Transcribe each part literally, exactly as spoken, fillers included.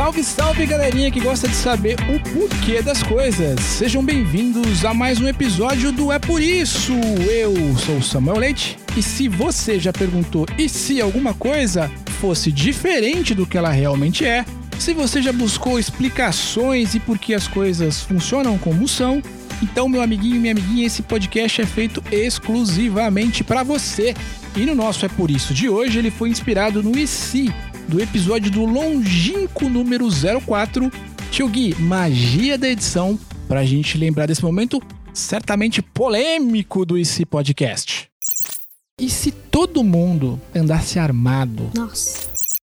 Salve, salve, galerinha que gosta de saber o porquê das coisas. Sejam bem-vindos a mais um episódio do É Por Isso. Eu sou o Samuel Leite e se você já perguntou e se alguma coisa fosse diferente do que ela realmente é, se você já buscou explicações e por que as coisas funcionam como são, então, meu amiguinho e minha amiguinha, esse podcast é feito exclusivamente para você. E no nosso É Por Isso de hoje, ele foi inspirado no E Se, do episódio do longínquo número zero quatro. Tio Gui, magia da edição, pra gente lembrar desse momento certamente polêmico do E Se Podcast. E se todo mundo andasse armado? Nossa.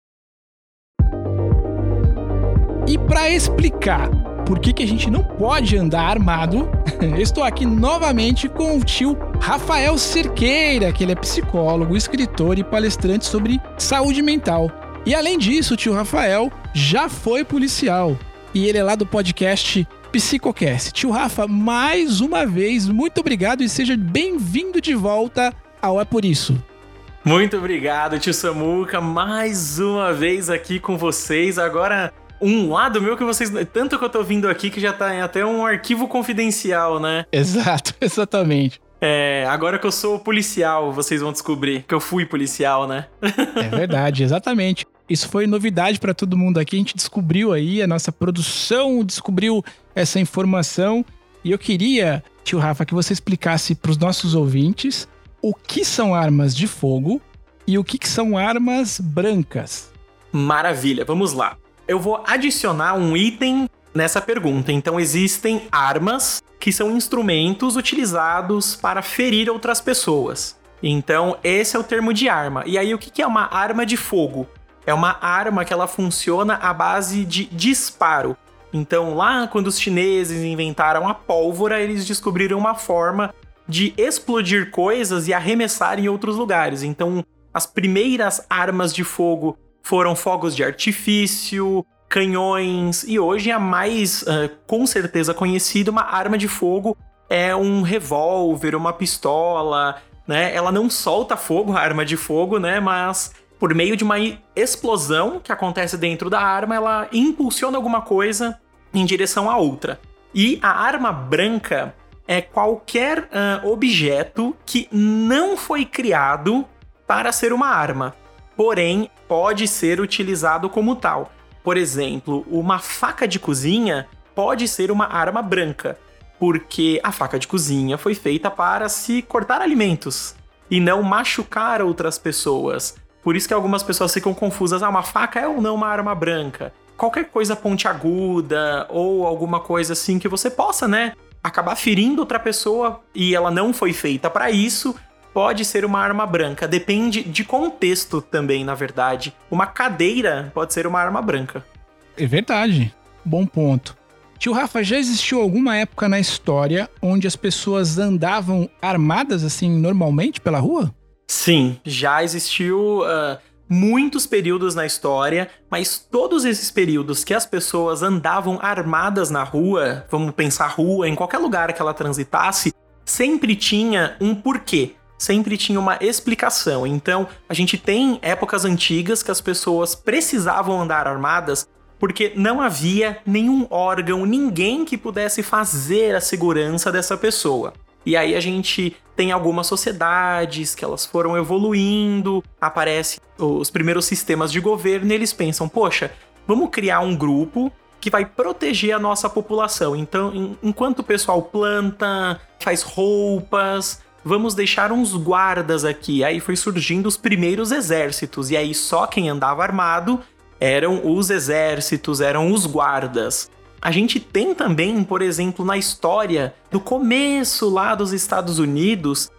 E pra explicar por que, que a gente não pode andar armado, estou aqui novamente com o tio Rafael Cerqueira, que ele é psicólogo, escritor e palestrante sobre saúde mental. E além disso, o tio Rafael já foi policial. E ele é lá do podcast Psicocast. Tio Rafa, mais uma vez, muito obrigado e seja bem-vindo de volta ao É Por Isso. Muito obrigado, tio Samuca, mais uma vez aqui com vocês. Agora, um lado meu que vocês... Tanto que eu tô vindo aqui que já tá em até um arquivo confidencial, né? Exato, exatamente. É, agora que eu sou policial, vocês vão descobrir que eu fui policial, né? É verdade, exatamente. Isso foi novidade pra todo mundo aqui. A gente descobriu aí, a nossa produção descobriu essa informação. E eu queria, tio Rafa, que você explicasse pros nossos ouvintes o que são armas de fogo e o que são armas brancas. Maravilha, vamos lá. Eu vou adicionar um item nessa pergunta. Então, existem armas que são instrumentos utilizados para ferir outras pessoas. Então, esse é o termo de arma. E aí, o que é uma arma de fogo? É uma arma que ela funciona à base de disparo. Então, lá quando os chineses inventaram a pólvora, eles descobriram uma forma de explodir coisas e arremessar em outros lugares. Então, as primeiras armas de fogo foram fogos de artifício, canhões, e hoje a mais, uh, com certeza conhecida, uma arma de fogo é um revólver, uma pistola, né? Ela não solta fogo, a arma de fogo, né? Mas por meio de uma explosão que acontece dentro da arma, ela impulsiona alguma coisa em direção a outra. E a arma branca é qualquer uh, objeto que não foi criado para ser uma arma, porém pode ser utilizado como tal. Por exemplo, uma faca de cozinha pode ser uma arma branca, porque a faca de cozinha foi feita para se cortar alimentos e não machucar outras pessoas. Por isso que algumas pessoas ficam confusas, ah, uma faca é ou não uma arma branca? Qualquer coisa pontiaguda ou alguma coisa assim que você possa, né, acabar ferindo outra pessoa e ela não foi feita para isso, pode ser uma arma branca. Depende de contexto também, na verdade. Uma cadeira pode ser uma arma branca. É verdade. Bom ponto. Tio Rafa, já existiu alguma época na história onde as pessoas andavam armadas assim normalmente pela rua? Sim, já existiu uh, muitos períodos na história, mas todos esses períodos que as pessoas andavam armadas na rua, vamos pensar rua, em qualquer lugar que ela transitasse, sempre tinha um porquê. Sempre tinha uma explicação. Então, a gente tem épocas antigas que as pessoas precisavam andar armadas porque não havia nenhum órgão, ninguém que pudesse fazer a segurança dessa pessoa. E aí a gente tem algumas sociedades que elas foram evoluindo, aparecem os primeiros sistemas de governo e eles pensam, poxa, vamos criar um grupo que vai proteger a nossa população. Então, enquanto o pessoal planta, faz roupas, vamos deixar uns guardas aqui. Aí foi surgindo os primeiros exércitos. E aí só quem andava armado eram os exércitos, eram os guardas. A gente tem também, por exemplo, na história do começo lá dos Estados Unidos,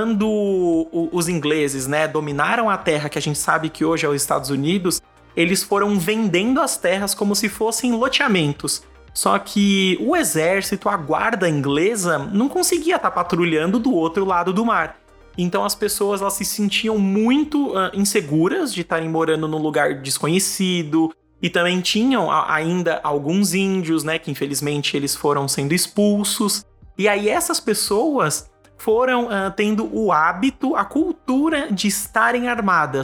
quando os ingleses, né, dominaram a terra que a gente sabe que hoje é os Estados Unidos, eles foram vendendo as terras como se fossem loteamentos. Só que o exército, a guarda inglesa, não conseguia estar patrulhando do outro lado do mar. Então as pessoas elas se sentiam muito uh, inseguras de estarem morando num lugar desconhecido. E também tinham a, ainda alguns índios, né, que infelizmente eles foram sendo expulsos. E aí essas pessoas foram uh, tendo o hábito, a cultura de estarem armadas,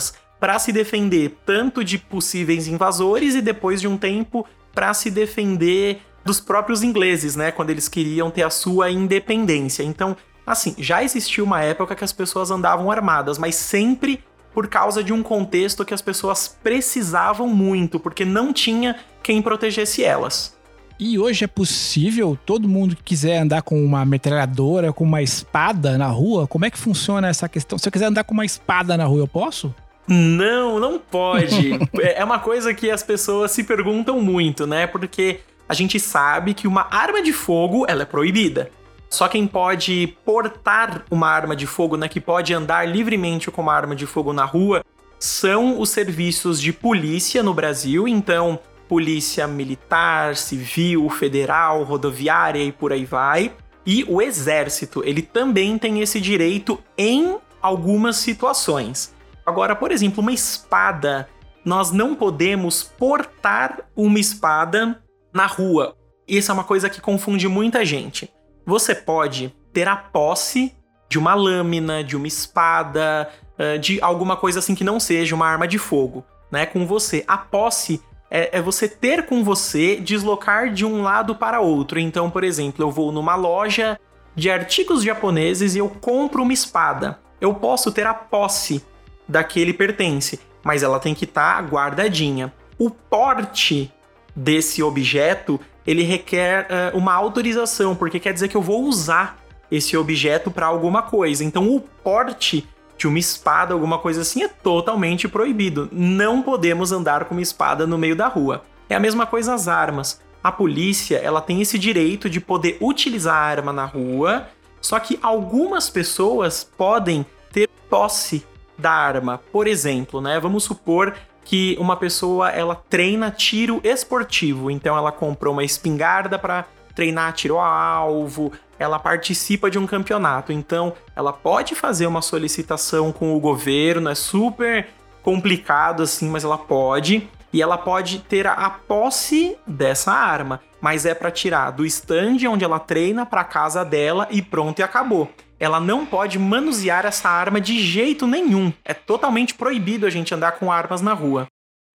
para se defender tanto de possíveis invasores e depois de um tempo para se defender dos próprios ingleses, né, quando eles queriam ter a sua independência. Então, assim, já existiu uma época que as pessoas andavam armadas, mas sempre por causa de um contexto que as pessoas precisavam muito, porque não tinha quem protegesse elas. E hoje é possível todo mundo que quiser andar com uma metralhadora, com uma espada na rua? Como é que funciona essa questão? Se eu quiser andar com uma espada na rua, eu posso? Não, não pode. É uma coisa que as pessoas se perguntam muito, né? Porque a gente sabe que uma arma de fogo, ela é proibida. Só quem pode portar uma arma de fogo, né, que pode andar livremente com uma arma de fogo na rua, são os serviços de polícia no Brasil. Então, polícia militar, civil, federal, rodoviária e por aí vai. E o exército, ele também tem esse direito em algumas situações. Agora, por exemplo, uma espada, nós não podemos portar uma espada na rua. Isso é uma coisa que confunde muita gente. Você pode ter a posse de uma lâmina, de uma espada, de alguma coisa assim que não seja uma arma de fogo, né, com você. A posse é, é você ter com você, deslocar de um lado para outro. Então, por exemplo, eu vou numa loja de artigos japoneses e eu compro uma espada. Eu posso ter a posse daquele pertence, mas ela tem que estar guardadinha. O porte desse objeto, ele requer uh, uma autorização, porque quer dizer que eu vou usar esse objeto para alguma coisa. Então, o porte de uma espada, alguma coisa assim, é totalmente proibido. Não podemos andar com uma espada no meio da rua. É a mesma coisa as armas. A polícia, ela tem esse direito de poder utilizar a arma na rua, só que algumas pessoas podem ter posse da arma. Por exemplo, né, vamos supor que uma pessoa, ela treina tiro esportivo, então ela comprou uma espingarda para treinar tiro a alvo, ela participa de um campeonato, então ela pode fazer uma solicitação com o governo, é super complicado assim, mas ela pode, e ela pode ter a posse dessa arma, mas é para tirar do stand onde ela treina para casa dela e pronto, e acabou. Ela não pode manusear essa arma de jeito nenhum. É totalmente proibido a gente andar com armas na rua.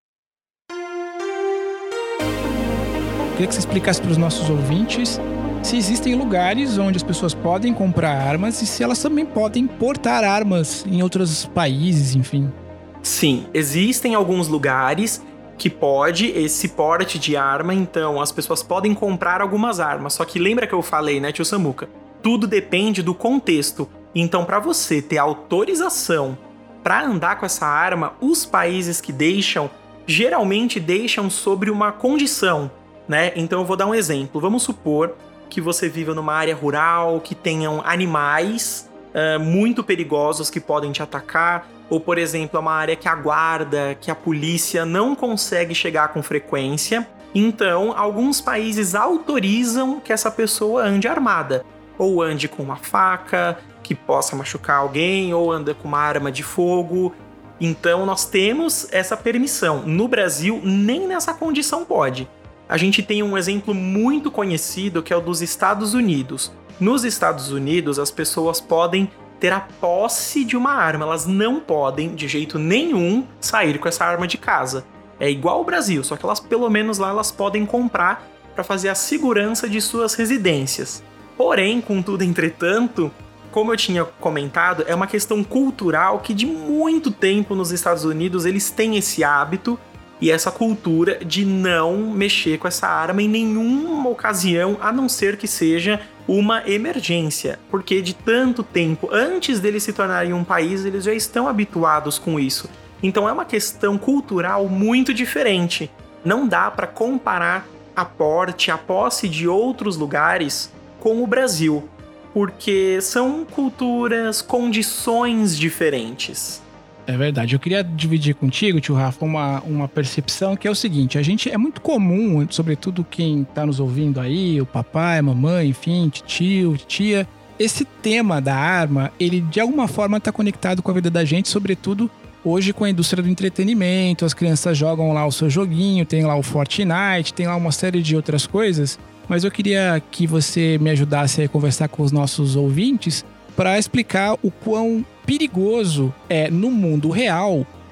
Queria que você explicasse para os nossos ouvintes se existem lugares onde as pessoas podem comprar armas e se elas também podem portar armas em outros países, enfim. Sim, existem alguns lugares que pode esse porte de arma, então as pessoas podem comprar algumas armas. Só que lembra que eu falei, né, tio Samuca? Tudo depende do contexto. Então, para você ter autorização para andar com essa arma, os países que deixam, geralmente deixam sobre uma condição, né? Então, eu vou dar um exemplo. Vamos supor que você viva numa área rural, que tenham animais uh, muito perigosos que podem te atacar, ou, por exemplo, é uma área que a guarda, que a polícia não consegue chegar com frequência. Então, alguns países autorizam que essa pessoa ande armada. Ou ande com uma faca que possa machucar alguém, ou anda com uma arma de fogo. Então, nós temos essa permissão. No Brasil, nem nessa condição pode. A gente tem um exemplo muito conhecido, que é o dos Estados Unidos. Nos Estados Unidos, as pessoas podem ter a posse de uma arma. Elas não podem, de jeito nenhum, sair com essa arma de casa. É igual ao Brasil, só que elas, pelo menos lá, elas podem comprar para fazer a segurança de suas residências. Porém, contudo, entretanto, como eu tinha comentado, é uma questão cultural que de muito tempo nos Estados Unidos eles têm esse hábito e essa cultura de não mexer com essa arma em nenhuma ocasião, a não ser que seja uma emergência. Porque de tanto tempo, antes deles se tornarem um país, eles já estão habituados com isso. Então é uma questão cultural muito diferente. Não dá para comparar a porte, a posse de outros lugares com o Brasil, porque são culturas, condições diferentes. É verdade. Eu queria dividir contigo, tio Rafa, uma, uma percepção que é o seguinte: a gente é muito comum, sobretudo quem tá nos ouvindo aí, o papai, a mamãe, enfim, tio, tia, esse tema da arma, ele de alguma forma tá conectado com a vida da gente, sobretudo hoje com a indústria do entretenimento. As crianças jogam lá o seu joguinho, tem lá o Fortnite, tem lá uma série de outras coisas. Mas eu queria que você me ajudasse a conversar com os nossos ouvintes para explicar o quão perigoso é, no mundo real,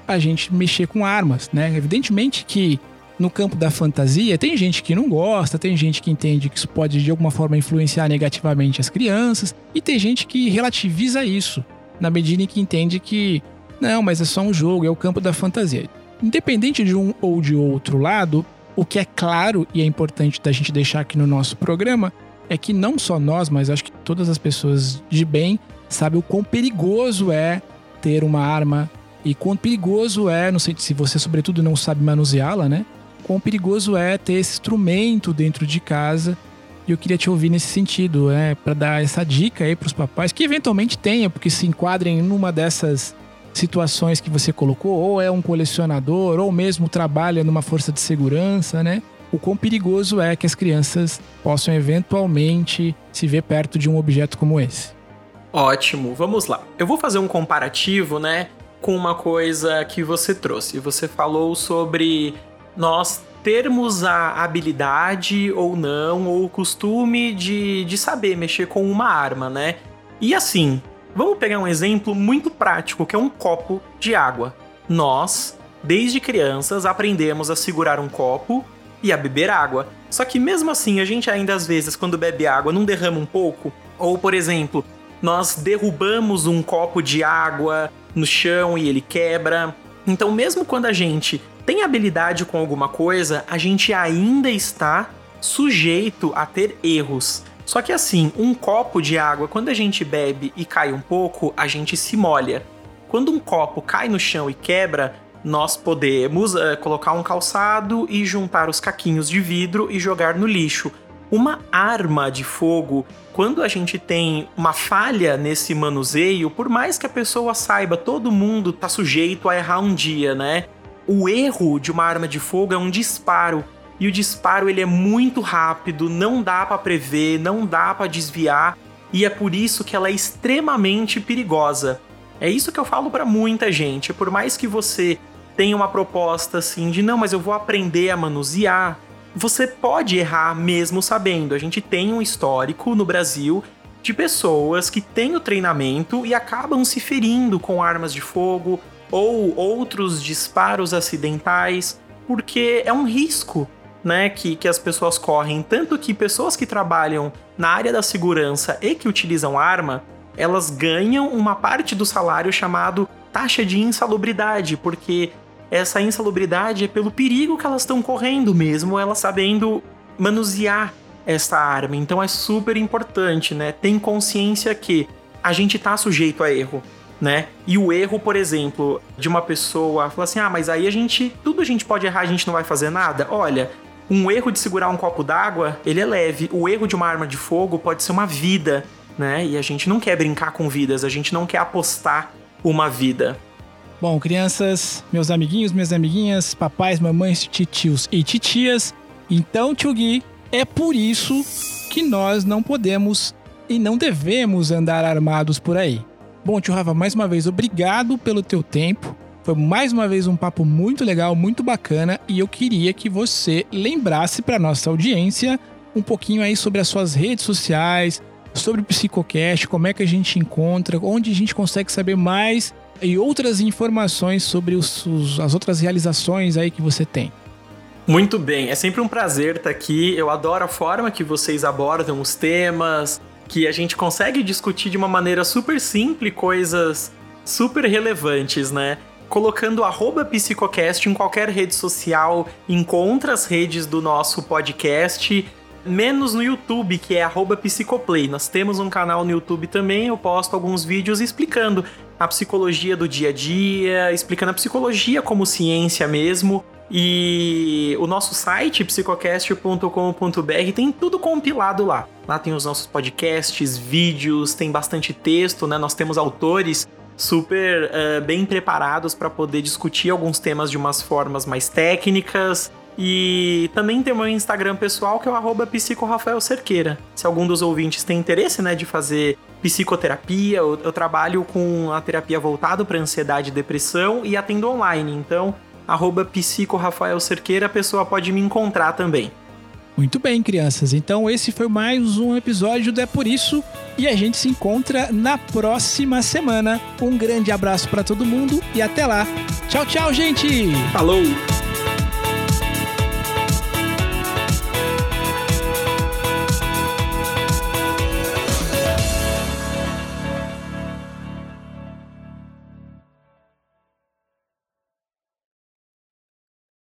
a gente mexer com armas, né? Evidentemente que no campo da fantasia tem gente que não gosta, tem gente que entende que isso pode de alguma forma influenciar negativamente as crianças, e tem gente que relativiza isso, na medida em que entende que não, mas é só um jogo, é o campo da fantasia. Independente de um ou de outro lado, o que é claro e é importante da gente deixar aqui no nosso programa é que não só nós, mas acho que todas as pessoas de bem sabem o quão perigoso é ter uma arma e quão perigoso é, não sei se você sobretudo não sabe manuseá-la, né? Quão perigoso é ter esse instrumento dentro de casa. E eu queria te ouvir nesse sentido, né? Para dar essa dica aí pros papais, que eventualmente tenha, porque se enquadrem numa dessas situações que você colocou, ou é um colecionador, ou mesmo trabalha numa força de segurança, né? O quão perigoso é que as crianças possam eventualmente se ver perto de um objeto como esse. Ótimo, vamos lá. Eu vou fazer um comparativo, né, com uma coisa que você trouxe. Você falou sobre nós termos a habilidade ou não, ou o costume de, de saber mexer com uma arma, né? E assim, vamos pegar um exemplo muito prático, que é um copo de água. Nós, desde crianças, aprendemos a segurar um copo e a beber água. Só que mesmo assim, a gente ainda às vezes, quando bebe água, não derrama um pouco? Ou, por exemplo, nós derrubamos um copo de água no chão e ele quebra. Então, mesmo quando a gente tem habilidade com alguma coisa, a gente ainda está sujeito a ter erros. Só que assim, um copo de água, quando a gente bebe e cai um pouco, a gente se molha. Quando um copo cai no chão e quebra, nós podemos uh, colocar um calçado e juntar os caquinhos de vidro e jogar no lixo. Uma arma de fogo, quando a gente tem uma falha nesse manuseio, por mais que a pessoa saiba, todo mundo está sujeito a errar um dia, né? O erro de uma arma de fogo é um disparo. E o disparo ele é muito rápido, não dá para prever, não dá para desviar, e é por isso que ela é extremamente perigosa. É isso que eu falo para muita gente. Por mais que você tenha uma proposta assim de não, mas eu vou aprender a manusear, você pode errar mesmo sabendo. A gente tem um histórico no Brasil de pessoas que têm o treinamento e acabam se ferindo com armas de fogo ou outros disparos acidentais, porque é um risco, né, que, que as pessoas correm. Tanto que pessoas que trabalham na área da segurança e que utilizam arma, elas ganham uma parte do salário chamado taxa de insalubridade, porque essa insalubridade é pelo perigo que elas estão correndo mesmo, elas sabendo manusear essa arma. Então é super importante, né? Tem consciência que a gente tá sujeito a erro, né? E o erro, por exemplo, de uma pessoa falar assim, ah, mas aí a gente, tudo a gente pode errar, a gente não vai fazer nada. Olha, um erro de segurar um copo d'água, ele é leve. O erro de uma arma de fogo pode ser uma vida, né? E a gente não quer brincar com vidas, a gente não quer apostar uma vida. Bom, crianças, meus amiguinhos, minhas amiguinhas, papais, mamães, titios e titias, então, tio Gui, é por isso que nós não podemos e não devemos andar armados por aí. Bom, tio Rafa, mais uma vez, obrigado pelo teu tempo. Foi mais uma vez um papo muito legal, muito bacana, e eu queria que você lembrasse para nossa audiência um pouquinho aí sobre as suas redes sociais, sobre o Psicocast, como é que a gente encontra, onde a gente consegue saber mais e outras informações sobre os, os, as outras realizações aí que você tem. Muito bem, é sempre um prazer estar aqui. Eu adoro a forma que vocês abordam os temas, que a gente consegue discutir de uma maneira super simples coisas super relevantes, né? Colocando arroba Psicocast em qualquer rede social, encontra as redes do nosso podcast, menos no YouTube, que é arroba Psicoplay. Nós temos um canal no YouTube também, eu posto alguns vídeos explicando a psicologia do dia a dia, explicando a psicologia como ciência mesmo. E o nosso site, psicocast ponto com ponto b r, tem tudo compilado lá. Lá tem os nossos podcasts, vídeos, tem bastante texto, né? Nós temos autores super uh, bem preparados para poder discutir alguns temas de umas formas mais técnicas. E também tem o meu Instagram pessoal, que é o arroba psicorafaelcerqueira. Se algum dos ouvintes tem interesse, né, de fazer psicoterapia, eu, eu trabalho com a terapia voltada para ansiedade e depressão e atendo online. Então, arroba psicorafaelcerqueira, a pessoa pode me encontrar também. Muito bem, crianças. Então esse foi mais um episódio do É Por Isso e a gente se encontra na próxima semana. Um grande abraço para todo mundo e até lá! Tchau, tchau, gente! Falou!